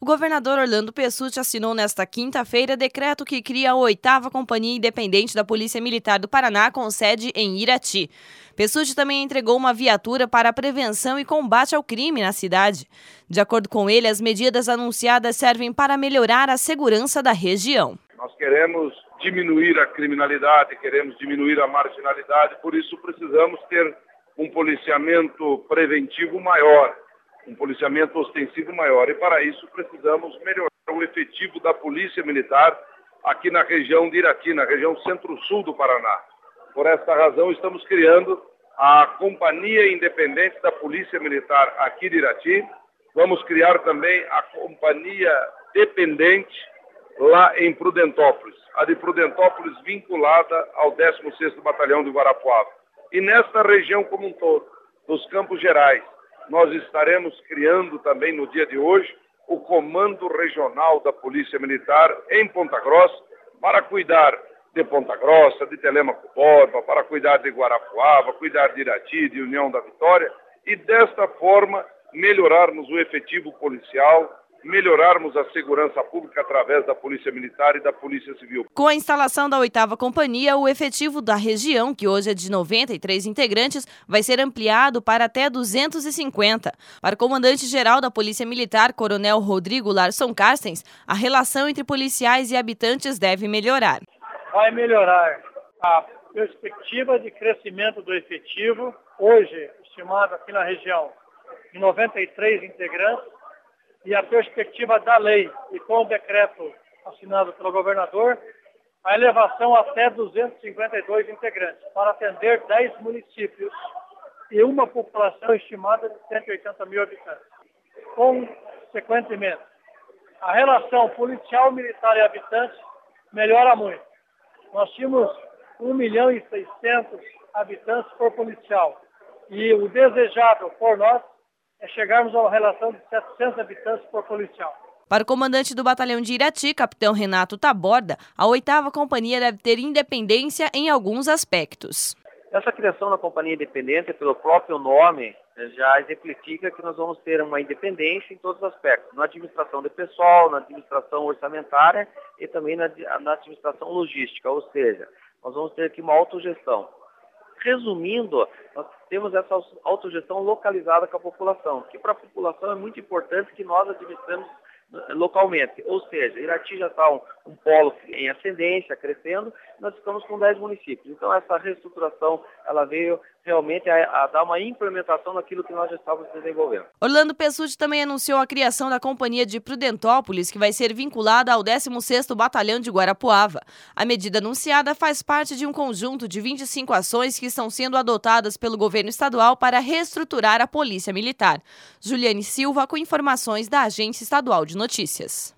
O governador Orlando Pessutti assinou nesta quinta-feira decreto que cria a 8ª Companhia Independente da Polícia Militar do Paraná, com sede em Irati. Pessutti também entregou uma viatura para a prevenção e combate ao crime na cidade. De acordo com ele, as medidas anunciadas servem para melhorar a segurança da região. Nós queremos diminuir a criminalidade, queremos diminuir a marginalidade, por isso precisamos ter um policiamento preventivo maior, um policiamento ostensivo maior. E para isso precisamos melhorar o efetivo da Polícia Militar aqui na região de Irati, na região centro-sul do Paraná. Por esta razão estamos criando a Companhia Independente da Polícia Militar aqui de Irati. Vamos criar também a Companhia Dependente lá em Prudentópolis, a de Prudentópolis vinculada ao 16º Batalhão de Guarapuava. E nesta região como um todo, dos Campos Gerais, nós estaremos criando também no dia de hoje o Comando Regional da Polícia Militar em Ponta Grossa, para cuidar de Ponta Grossa, de Telêmaco Borba, para cuidar de Guarapuava, cuidar de Irati, de União da Vitória, e desta forma melhorarmos o efetivo policial, melhorarmos a segurança pública através da Polícia Militar e da Polícia Civil. Com a instalação da 8ª Companhia, o efetivo da região, que hoje é de 93 integrantes, vai ser ampliado para até 250. Para o comandante-geral da Polícia Militar, Coronel Rodrigo Larson Carstens, a relação entre policiais e habitantes deve melhorar. Vai melhorar a perspectiva de crescimento do efetivo, hoje estimado aqui na região em 93 integrantes, e a perspectiva da lei e com o decreto assinado pelo governador, a elevação até 252 integrantes, para atender 10 municípios e uma população estimada de 180 mil habitantes. Consequentemente, a relação policial, militar e habitante melhora muito. Nós tínhamos 1.600.000 habitantes por policial e o desejado por nós é chegarmos a uma relação de 700 habitantes por policial. Para o comandante do batalhão de Irati, capitão Renato Taborda, a 8ª Companhia deve ter independência em alguns aspectos. Essa criação da Companhia Independente, pelo próprio nome, já exemplifica que nós vamos ter uma independência em todos os aspectos, na administração de pessoal, na administração orçamentária e também na administração logística, ou seja, nós vamos ter aqui uma autogestão. Resumindo, nós temos essa autogestão localizada com a população, que para a população é muito importante que nós administremos localmente. Ou seja, Irati já está um polo em ascendência, crescendo, nós estamos com 10 municípios. Então essa reestruturação ela veio realmente a dar uma implementação naquilo que nós já estávamos desenvolvendo. Orlando Pessutti também anunciou a criação da Companhia de Prudentópolis, que vai ser vinculada ao 16º Batalhão de Guarapuava. A medida anunciada faz parte de um conjunto de 25 ações que estão sendo adotadas pelo governo estadual para reestruturar a Polícia Militar. Juliane Silva, com informações da Agência Estadual de Notícias.